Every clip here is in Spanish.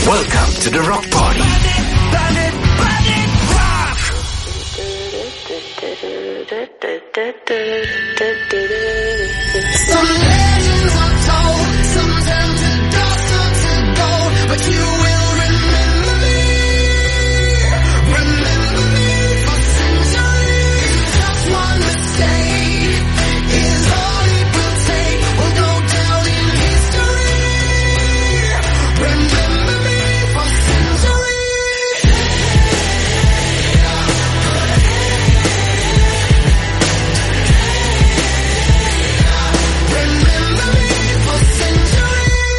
Welcome to the Rock Party. Some legends are told, some turn to dust or to gold, but you will remember me for centuries. Just one mistake is all it will take. We'll go down in history. Remember me for centuries. Remember me for centuries.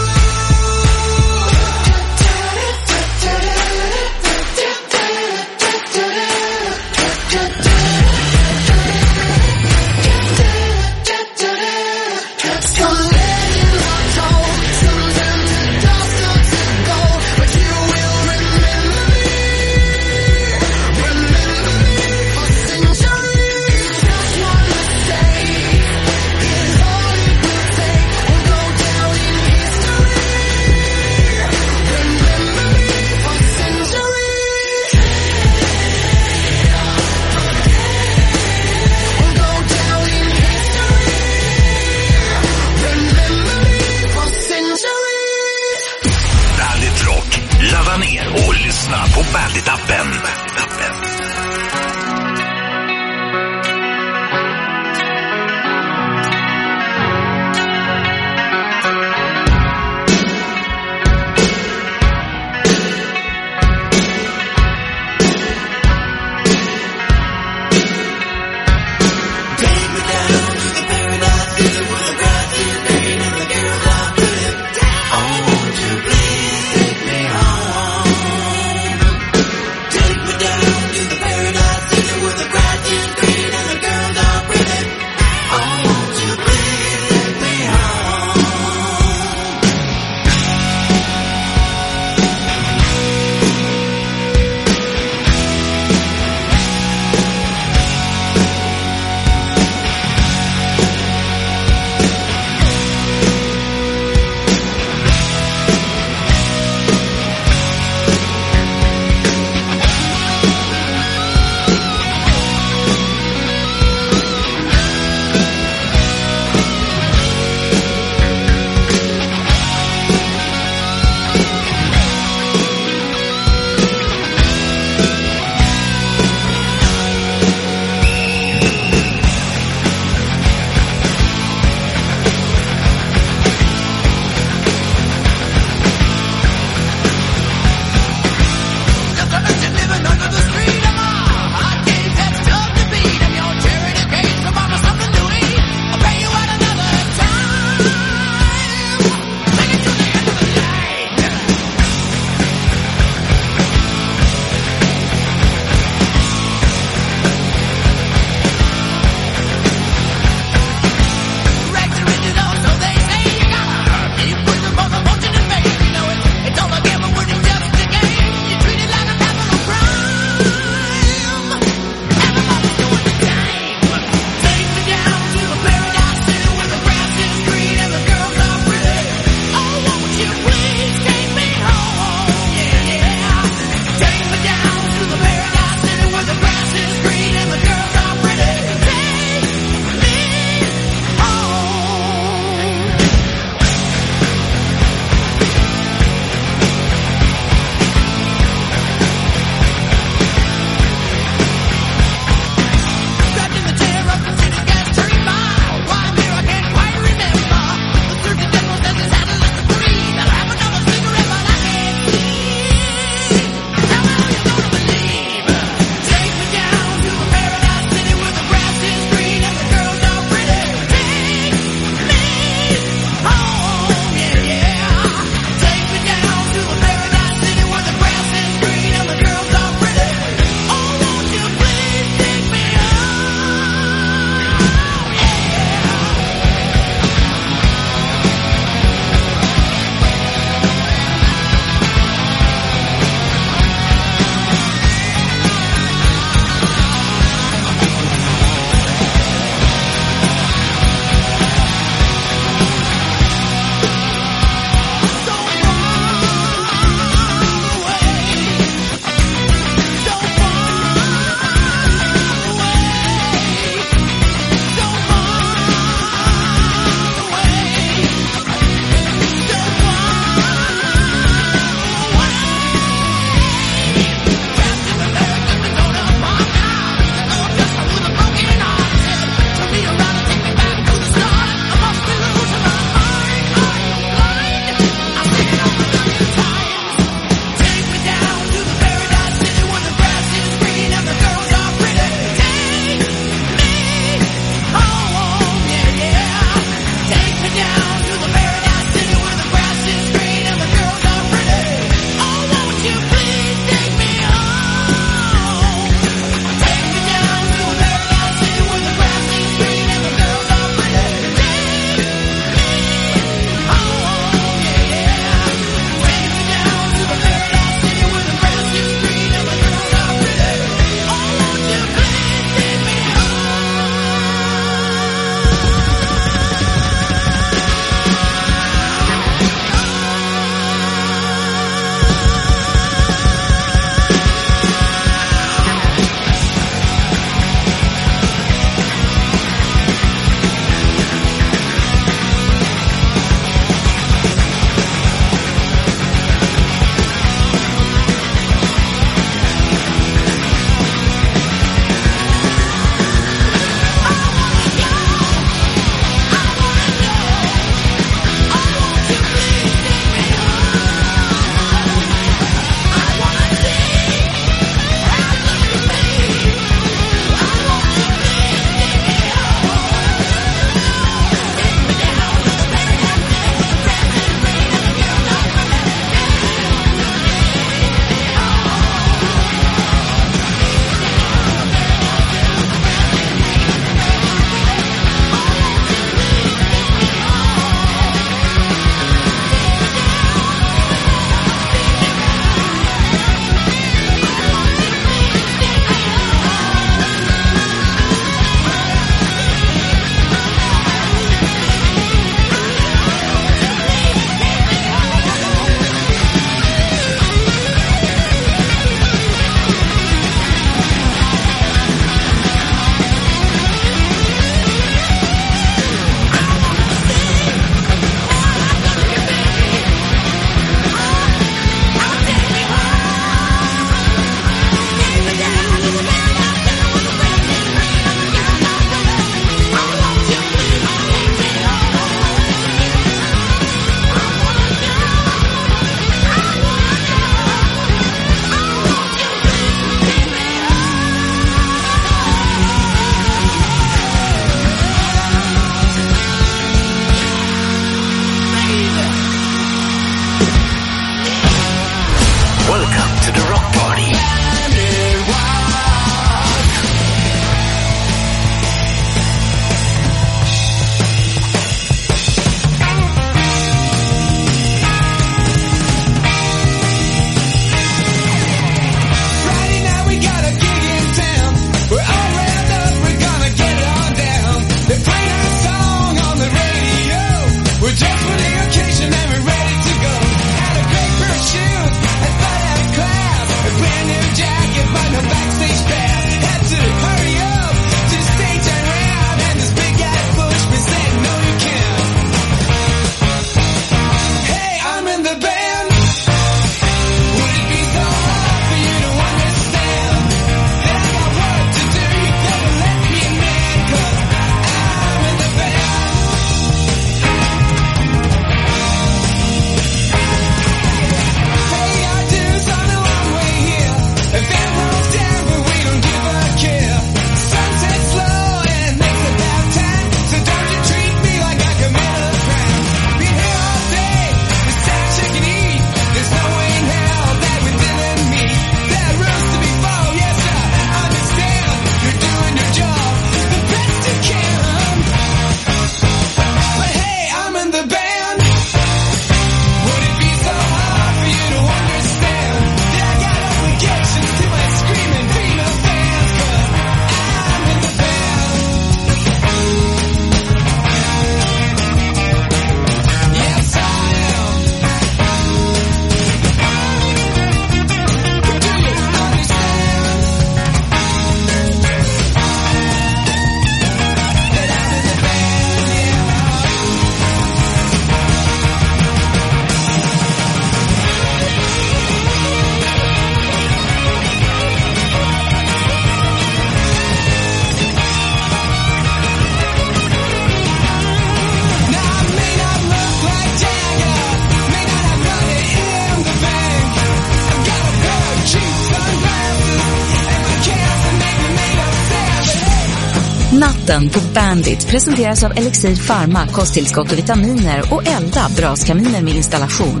Natten på Bandit presenteras av Elixir Pharma, kosttillskott och vitaminer, och Elda, braskaminer med installation.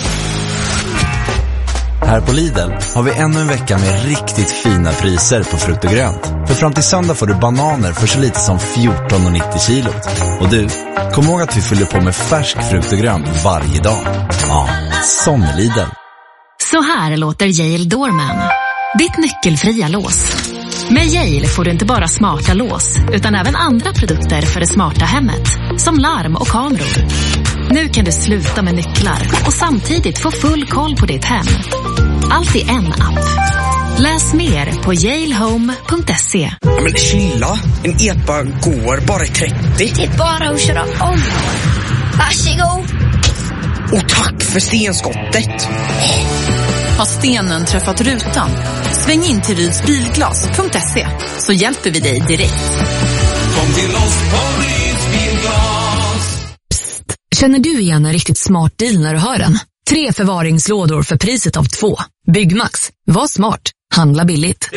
Här på Lidl har vi ännu en vecka med riktigt fina priser på frukt och grönt. För fram till söndag får du bananer för så lite som 14,90 kilo. Och du, kom ihåg att vi fyller på med färsk frukt och grönt varje dag. Ja, som Lidl. Så här låter Yale Doorman. Ditt nyckelfria lås. Med Yale får du inte bara smarta lås, utan även andra produkter för det smarta hemmet. Som larm och kameror. Nu kan du sluta med nycklar och samtidigt få full koll på ditt hem. Allt i en app. Läs mer på yalehome.se. Ja, men chilla, en epa går bara i 30. Det är bara att köra om. Varsågod. Och tack för stenskottet. Har stenen träffat rutan? Sväng in till rydsbilglas.se så hjälper vi dig direkt. Kom till oss på Rydsbilglas. Känner du igen en riktigt smart deal när du hör den? 3 förvaringslådor för priset av 2. Byggmax. Var smart. Handla billigt.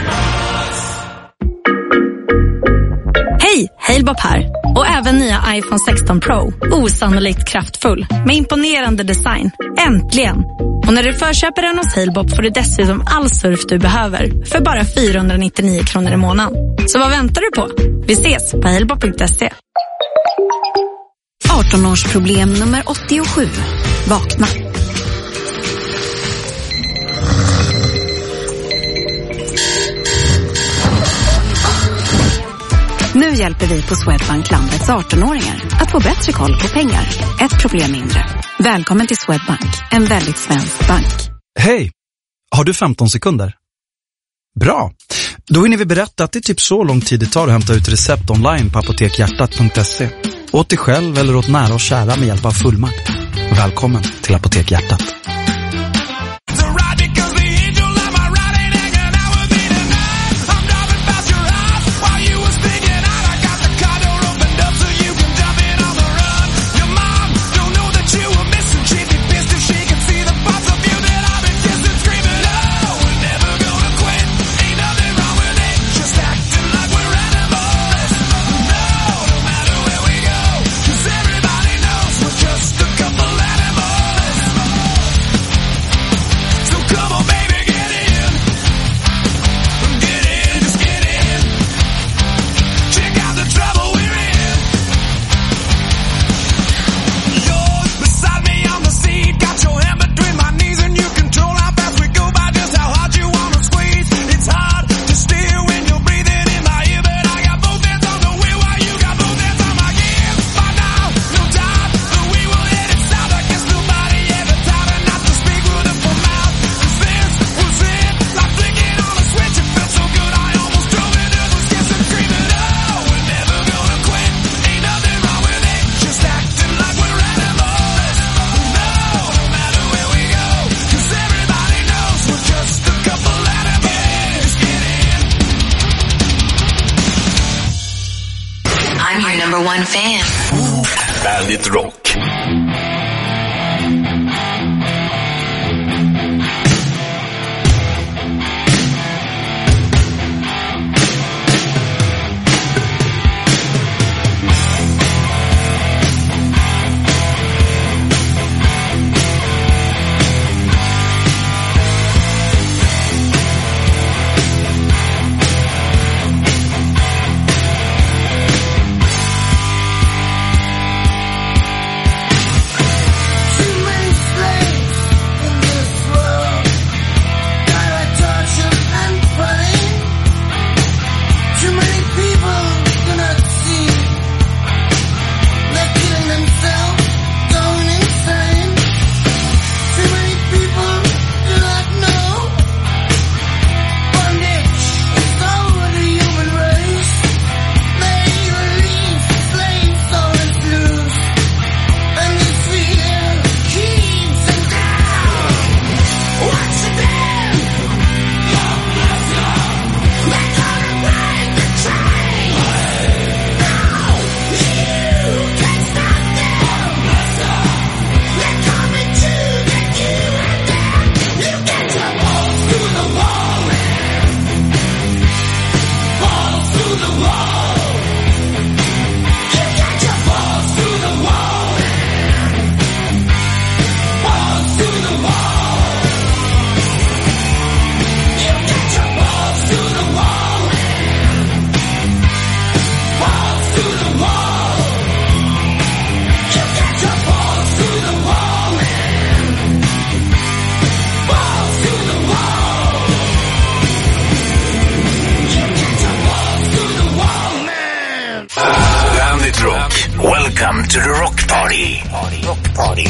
Hej, Halebop här. Och även nya iPhone 16 Pro. Osannolikt kraftfull. Med imponerande design. Äntligen! Och när du förköper den hos Halebop får du dessutom all surf du behöver. För bara 499 kronor i månaden. Så vad väntar du på? Vi ses på halebop.se. 18-årsproblem nummer 87. Vakna. Nu hjälper vi på Swedbank landets 18-åringar att få bättre koll på pengar. Ett problem mindre. Välkommen till Swedbank, en väldigt svensk bank. Hej! Har du 15 sekunder? Bra! Då hinner vi berätta att det är typ så lång tid det tar att hämta ut recept online på apotekhjärtat.se. Åt dig själv eller åt nära och kära med hjälp av fullmakt. Välkommen till Apotek Hjärtat. One fan. Bandit Rock. Väldigt rock. Welcome to the rock party. Rock party.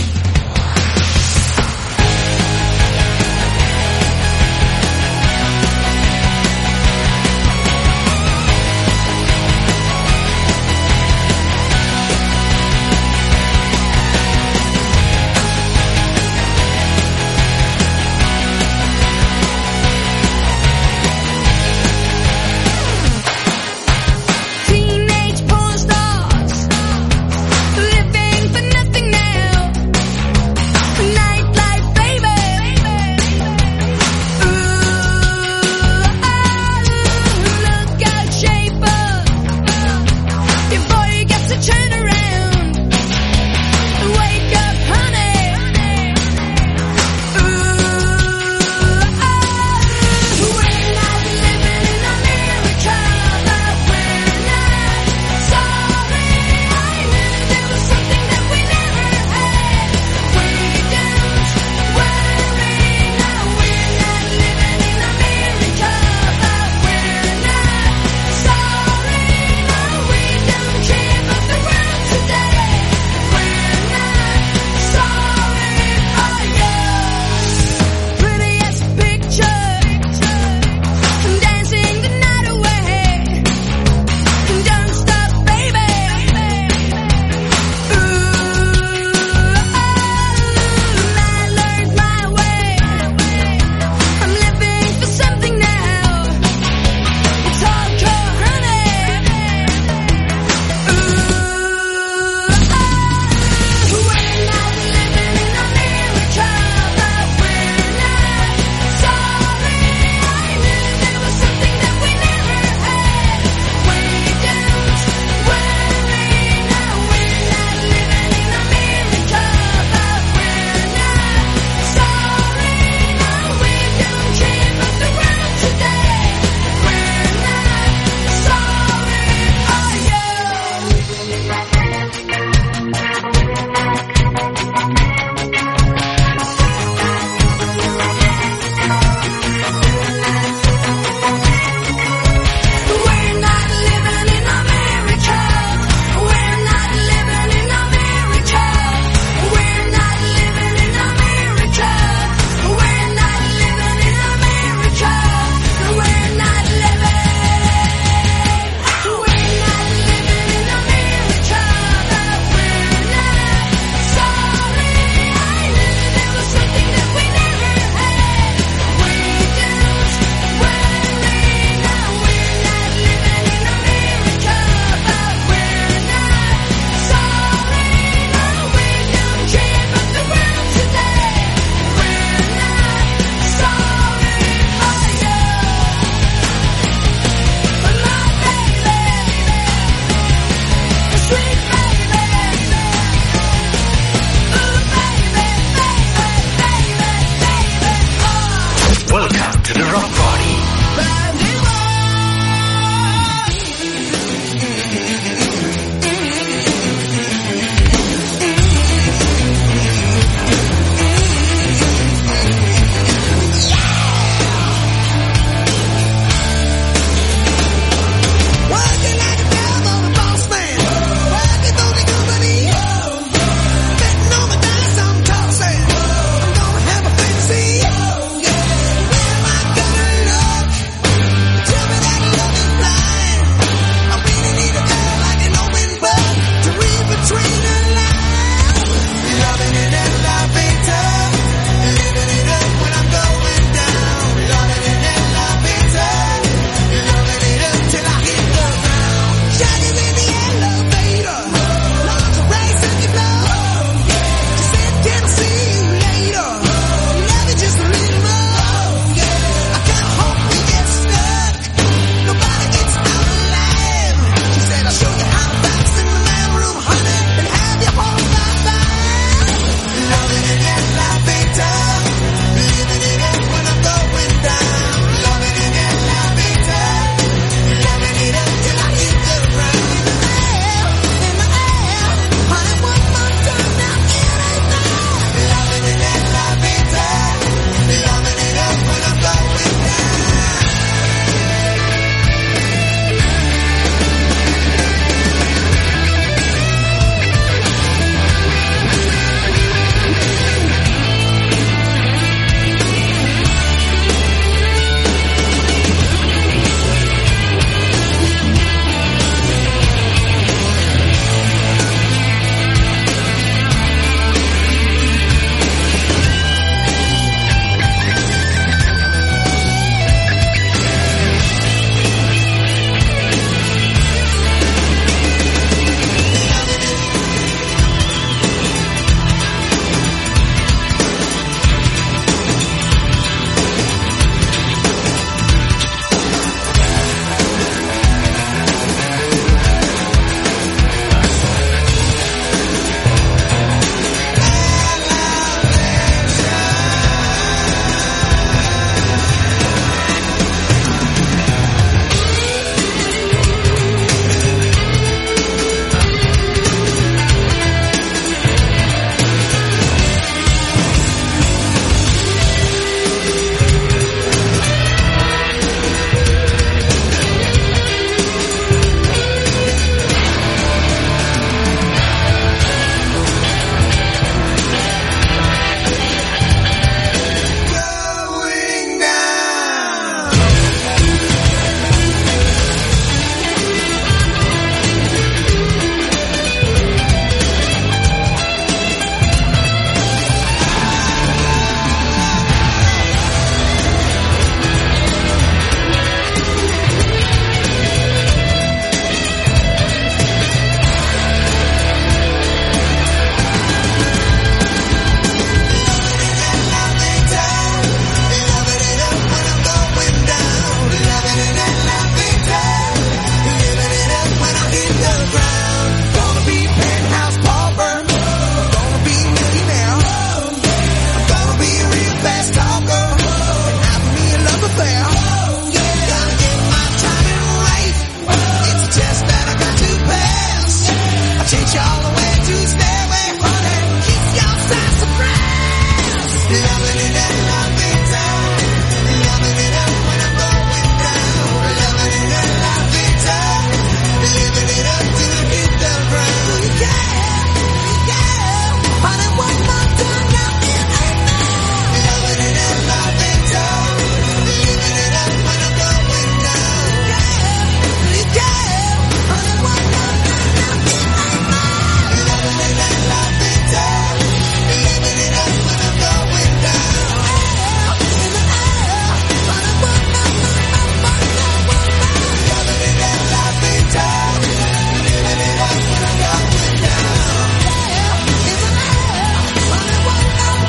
Reach all the way to Stairway, honey. Kiss your side surprise. Loving it and loving time. Loving it up when I'm going down. Loving it and loving time. Living it up till I hit the ground. Yeah, yeah. Honey, one more time now and amen. Loving it and loving time. Living it up when I'm going down. Yeah, yeah. Honey, one more time now and amen. Loving it and loving time. Living it up when I'm going down. In the air, honey, one more time. Loving it and loving time. Living it up when I'm going down. In the air, honey, one more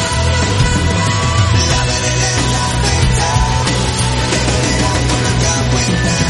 time. Loving it and loving time. Living it up when I'm going down.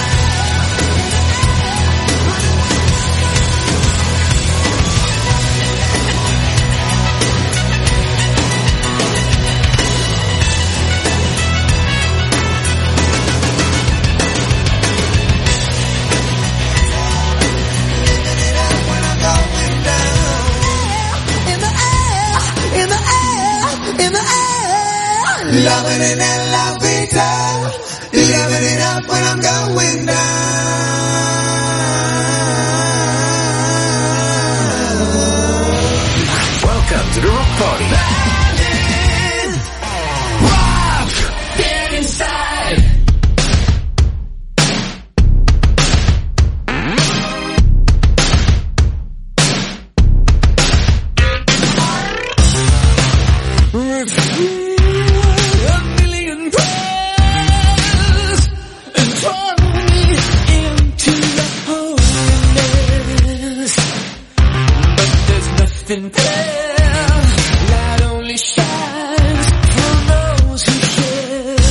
Loving it and loving time. Living it up when I'm going down. Welcome to the Rock Party. Rock, get inside. A million prayers and drawn me into the holiness, but there's nothing there. Light only shines for those who share.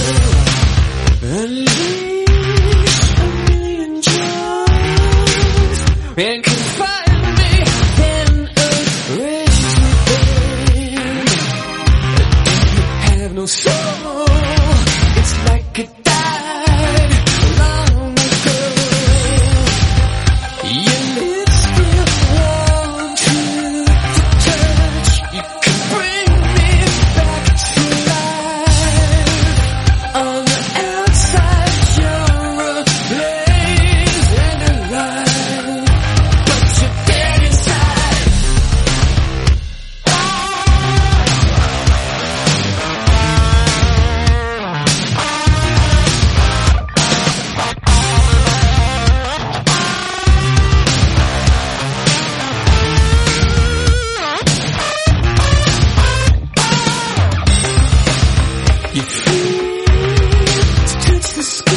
Unleash a million joys and confine me, then erase within. Have no soul, it's like it died long ago. Your lips still want to touch. You can bring me back to life. On the outside you're ablaze and alive, but you're dead inside. Your feet touch the sky,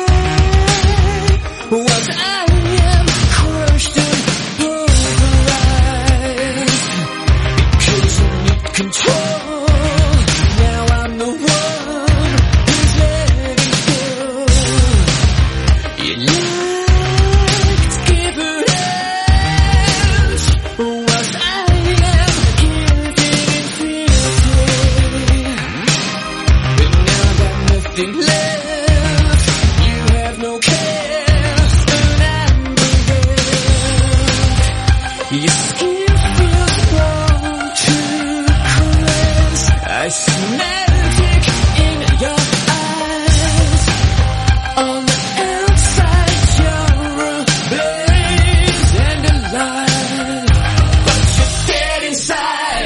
whilst I am crushed and pulverized. Because you need control, now I'm the one who's letting go. You like to give her hands, whilst I am giving infinity. But now I got nothing left. You have no care, and I'm bereft. Your skin feels wrong to caress. I see magic in your eyes. On the outside you're ablaze and alive, but you're dead inside.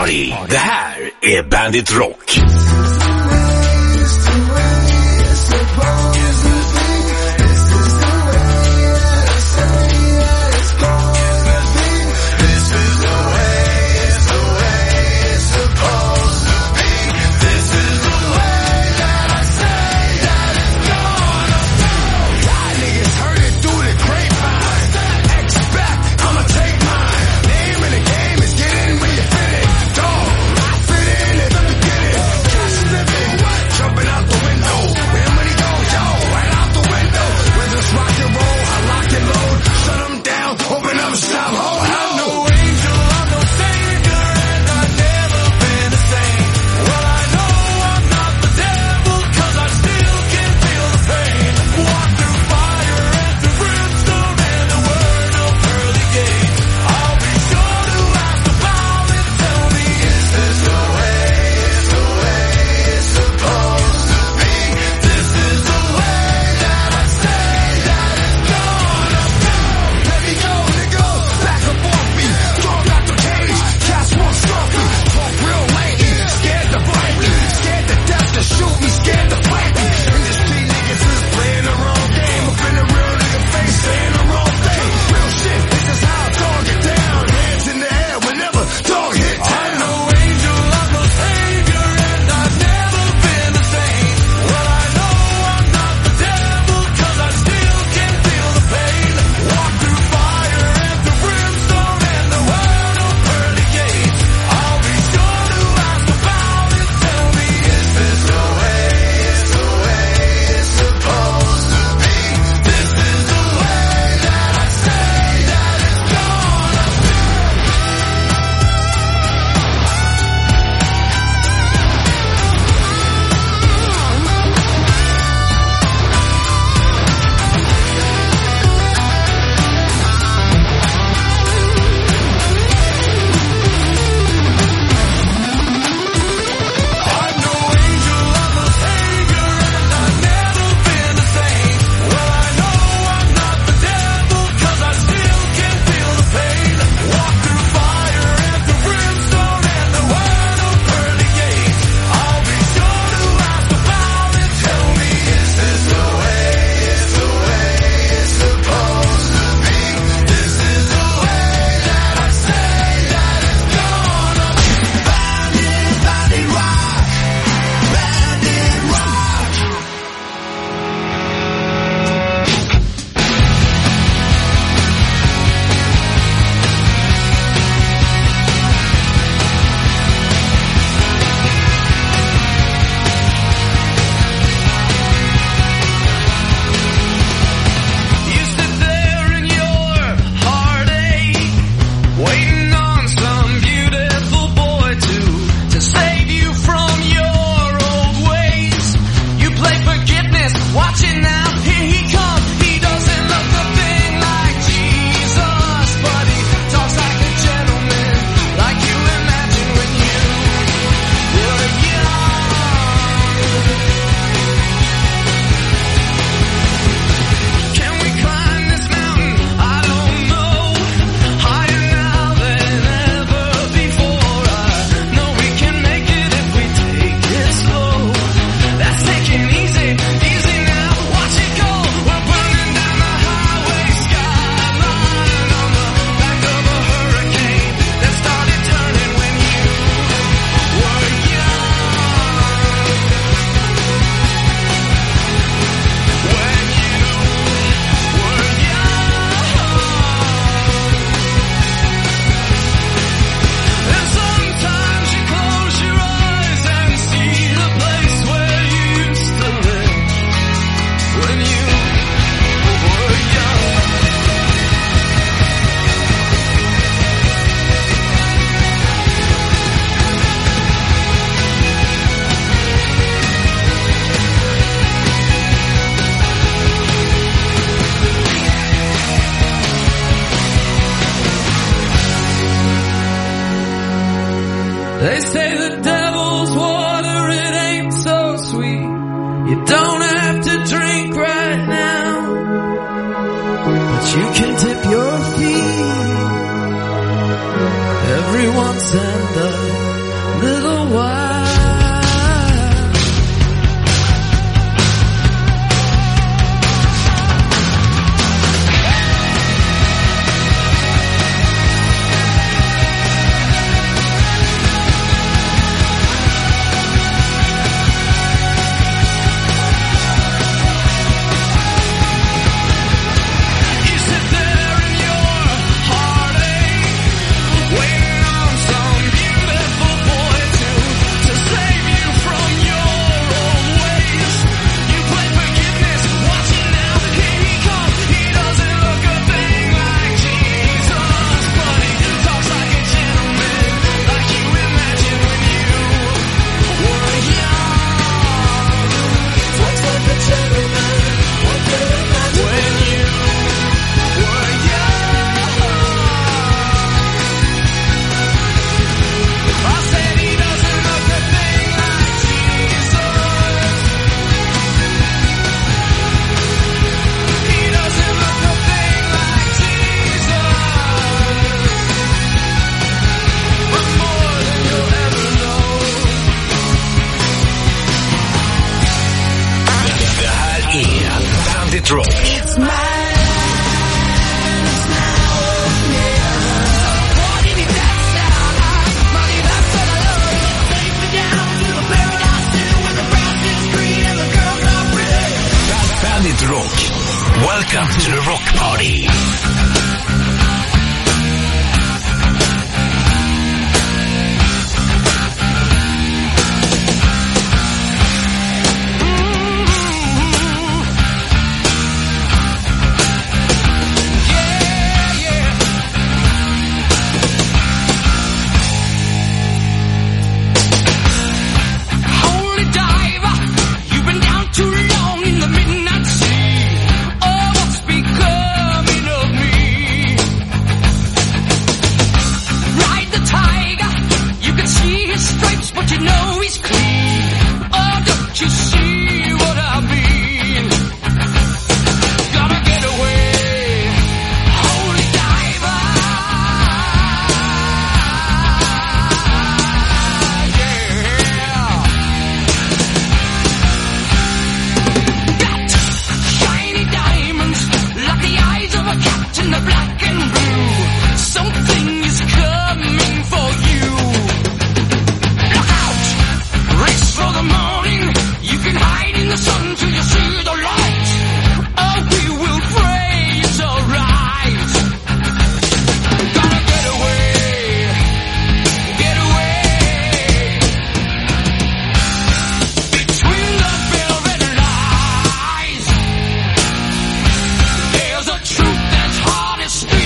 Party. Det här är Bandit Rock. They say the devil's water, it ain't so sweet. You don't have to drink right now, but you can dip your feet every once and little while. Welcome to the Rock Party. Truth that's hard to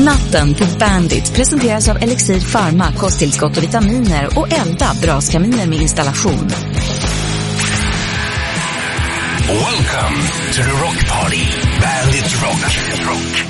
Natten till Bandit presenteras av Elixir Pharma, kosttillskott och vitaminer och Elda, braskaminer med installation. Welcome to the Rock Party. Bandit Rock.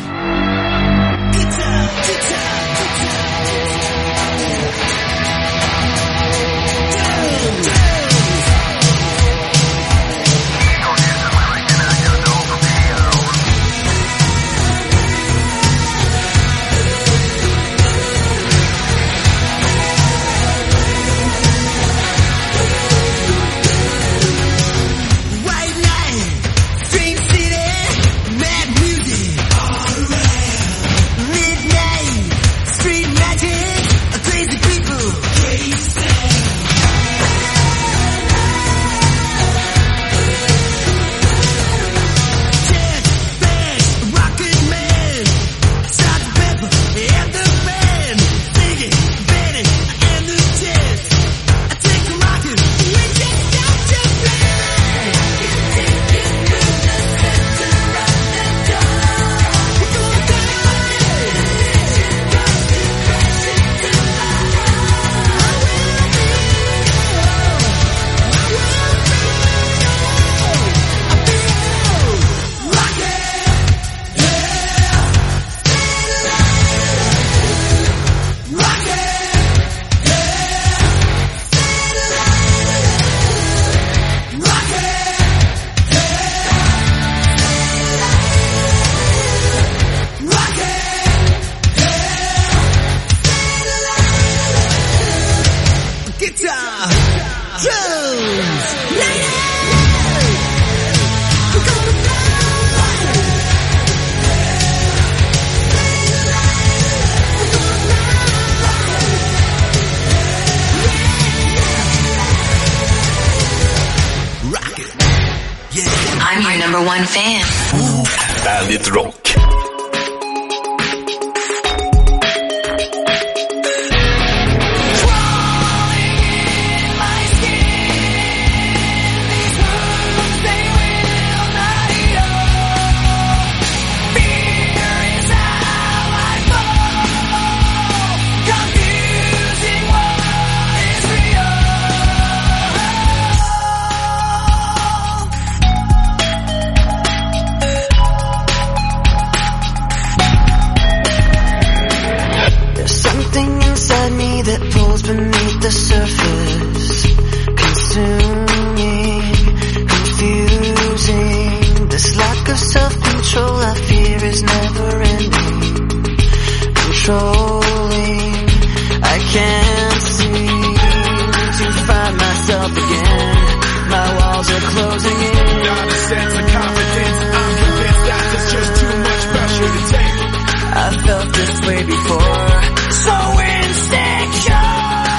I'm your number one fan. Bandit Rock. Beneath the surface, consuming, confusing. This lack of self-control I fear is never ending. Controlling, I can't seem to find myself again. My walls are closing in. Not a sense of confidence. I'm convinced that there's just too much pressure to take. I felt this way before. So insecure.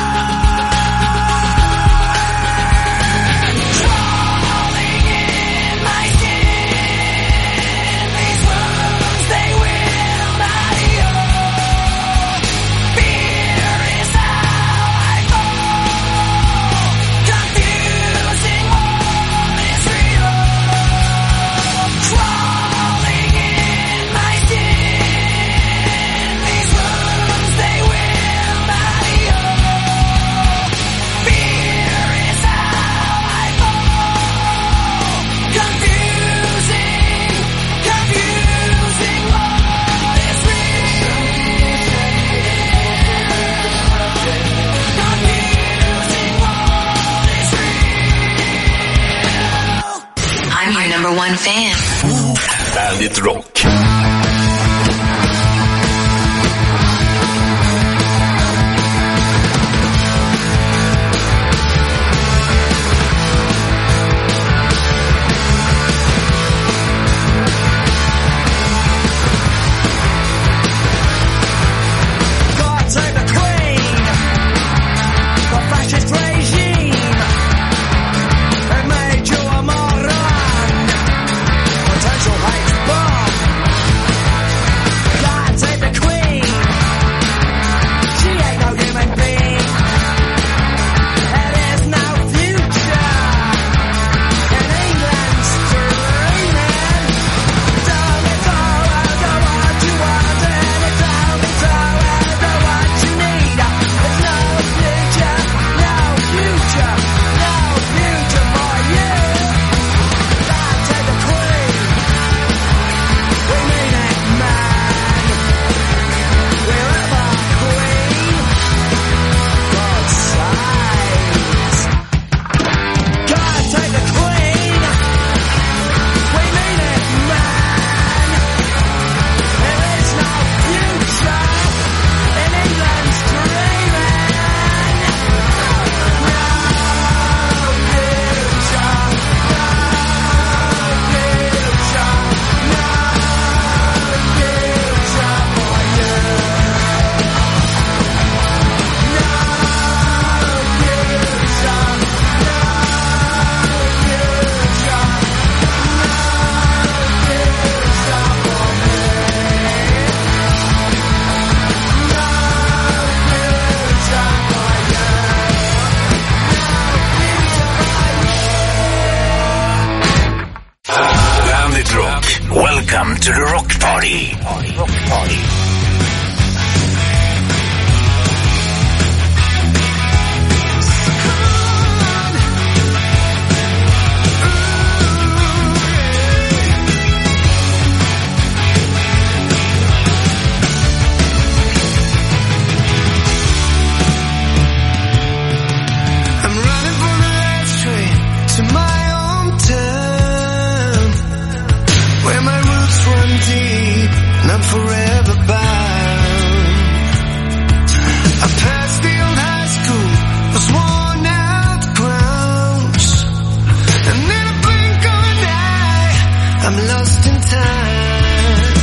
Number one fan. Bandit Rock. Potential hate bomb. Welcome to the Rock Party. Rock Party. Forever bound. I passed the old high school, those worn out grounds, and in a blink of an eye, I'm lost in time.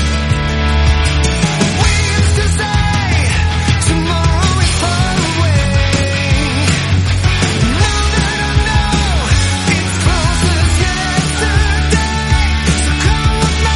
We used to say tomorrow is far away. Now that I know it's close as yesterday, so come with me.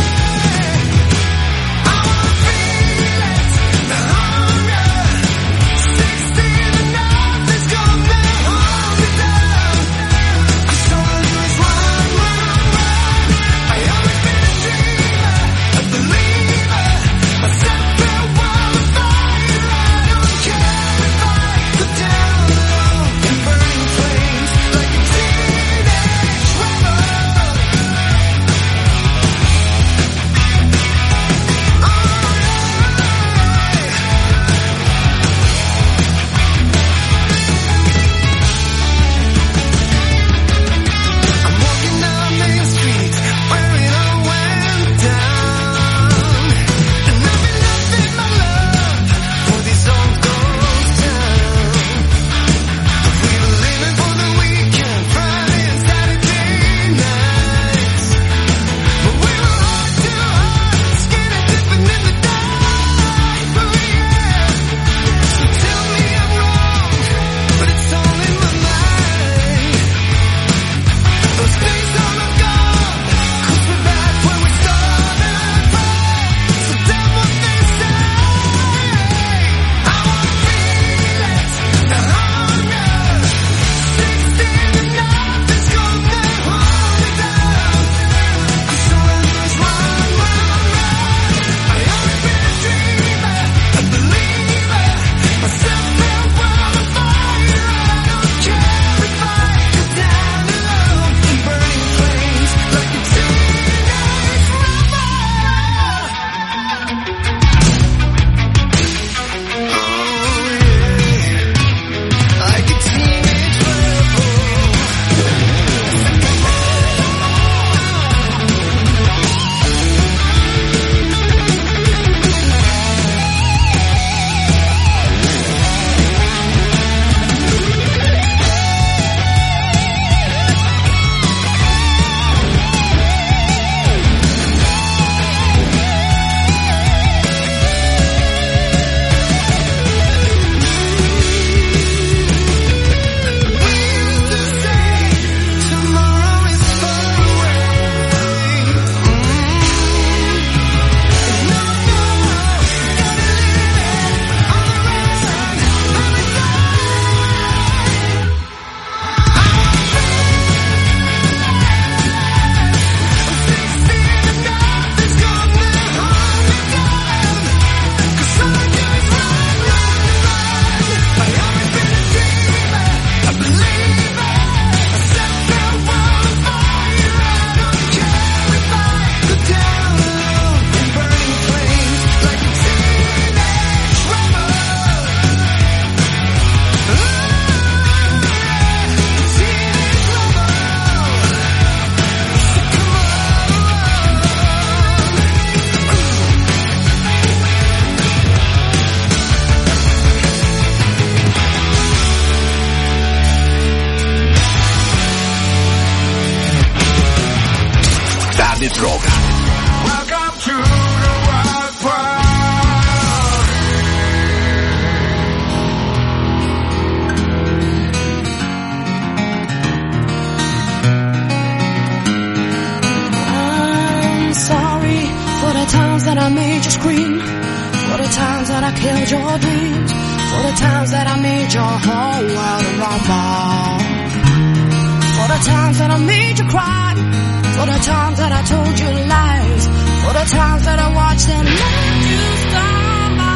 Rock. Welcome to the Rock Party. I'm sorry for the times that I made you scream, for the times that I killed your dreams, for the times that I made your whole world a rumble, for the times that I made you cry, for the times that I told you lies, the times that I watched them let you stumble.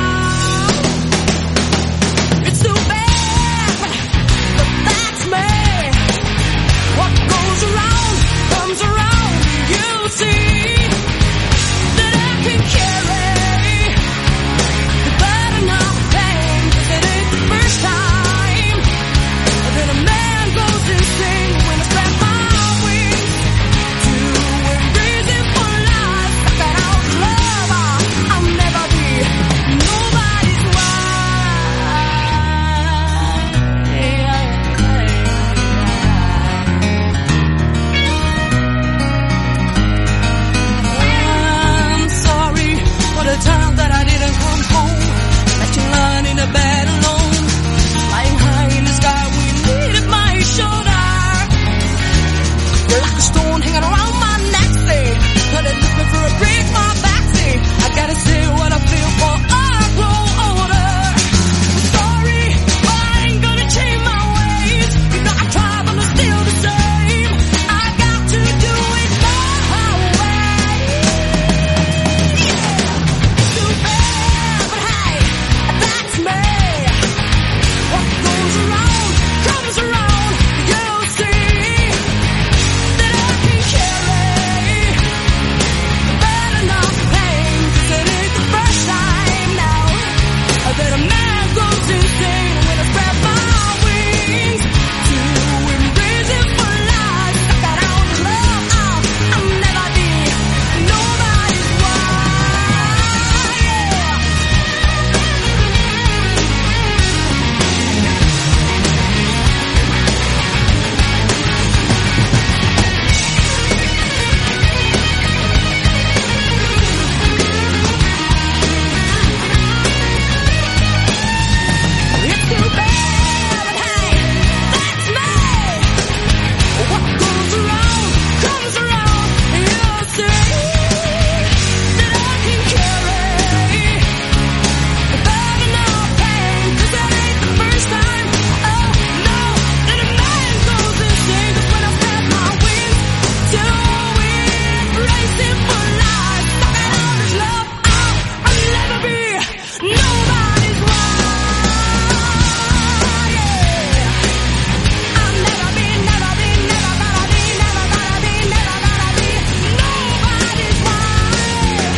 It's too bad, but that's me. What goes around comes around. You see that I can carry the burden of pain, 'cause it ain't the first time that a man goes insane when I spread my wings to embrace it for life. That out love, I'll never be nobody's I'm sorry for the time that I didn't come home, that you lying in the bed alone, flying high in the sky when you needed my shoulder. You're like a stone hanging around my neck, say, but it looks me for a break, my back, say, I gotta say what I feel for I grow older. Sorry, but I ain't gonna change my ways. You know I try, but I'm still the same. I got to do it my way. Too bad, but hey, that's me. What goes around comes around. You'll see that I can carry the burden of pain, 'cause it ain't the first time now that a man goes insane when I spread my wings to embrace it for life. That out love, I'll never be nobody's wife. It's too bad, but hey, that's me. What goes around comes around. You'll see that I can carry the burden of pain, 'cause that ain't the first time, oh no, that a man goes insane. 'Cause when I spread my wings to embrace it for life, stuck out on his love, I'll never be nobody's wife. I'll never be, never be, never gonna be, never gonna be, never gonna be nobody's wife.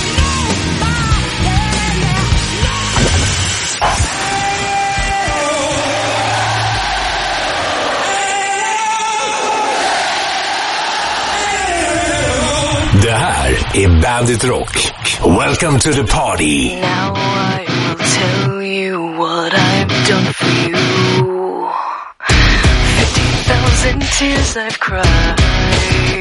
Det här är Bandit Rock. Welcome to the party. Now I will tell you what I've done for you. 50,000 tears I've cried.